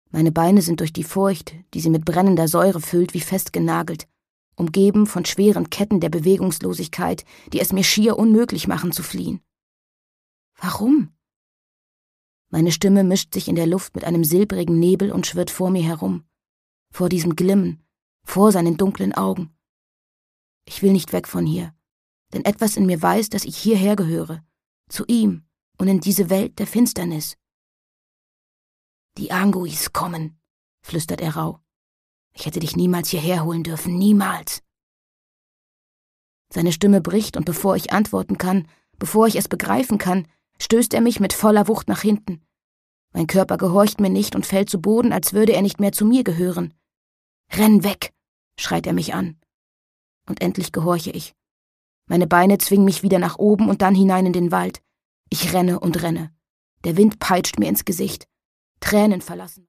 Meine Beine sind durch die Furcht, die sie mit brennender Säure füllt, wie festgenagelt, umgeben von schweren Ketten der Bewegungslosigkeit, die es mir schier unmöglich machen zu fliehen. Warum? Meine Stimme mischt sich in der Luft mit einem silbrigen Nebel und schwirrt vor mir herum, vor diesem Glimmen, vor seinen dunklen Augen. Ich will nicht weg von hier, denn etwas in mir weiß, dass ich hierher gehöre, zu ihm und in diese Welt der Finsternis. Die Anguis kommen, flüstert er rauh. Ich hätte dich niemals hierher holen dürfen, niemals. Seine Stimme bricht und bevor ich antworten kann, bevor ich es begreifen kann, stößt er mich mit voller Wucht nach hinten. Mein Körper gehorcht mir nicht und fällt zu Boden, als würde er nicht mehr zu mir gehören. »Renn weg«, schreit er mich an. Und endlich gehorche ich. Meine Beine zwingen mich wieder nach oben und dann hinein in den Wald. Ich renne und renne. Der Wind peitscht mir ins Gesicht. Tränen verlassen